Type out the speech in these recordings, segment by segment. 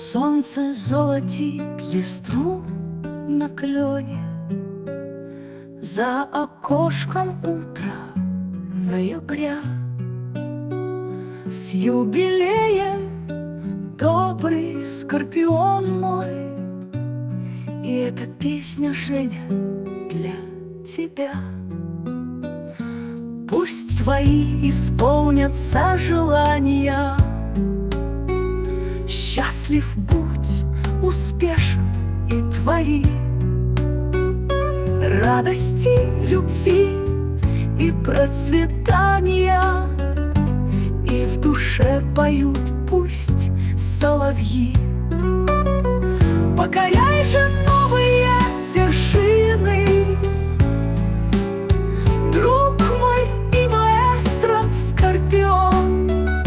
Солнце золотит листву на клене, за окошком утро ноября. С юбилеем, добрый скорпион мой, и эта песня, Женя, для тебя. Пусть твои исполнятся желания, счастлив будь, успешен и твори. Радости, любви и процветания, и в душе поют пусть соловьи. Покоряй же новые вершины, друг мой и маэстро Скорпион.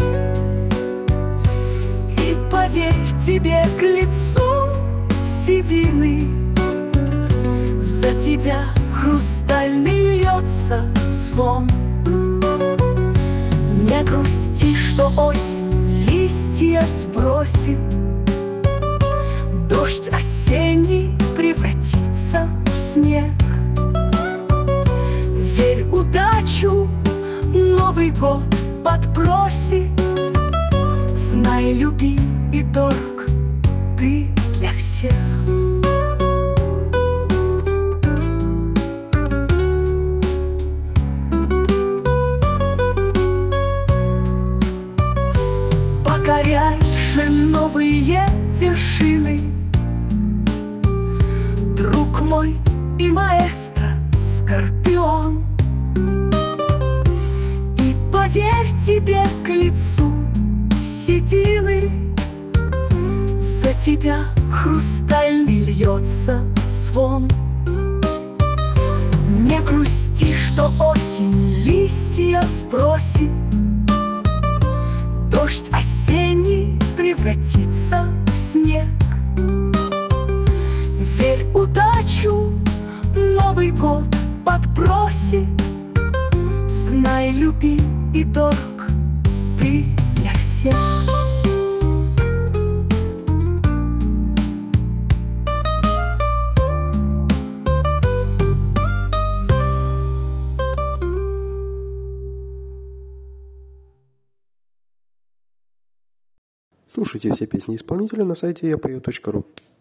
И поверь, тебе к лицу седины, за тебя хрустальный льется звон. Не грусти, что осень листья сбросит, дождь осенний превратится в снег. Верь, удачу Новый год подбросит. Знай, любим и дорог ты для всех. Покоряй же новые вершины, друг мой и маэстро Скорпион. И поверь, тебе к лицу седины, за тебя хрустальный льется звон. Не грусти, что осень листья сбросит, дождь осенний превратится в снег. Верь, удачу Новый год подбросит. Знай, любим и дорог ты для всех. Слушайте все песни исполнителя на сайте yapою.ru.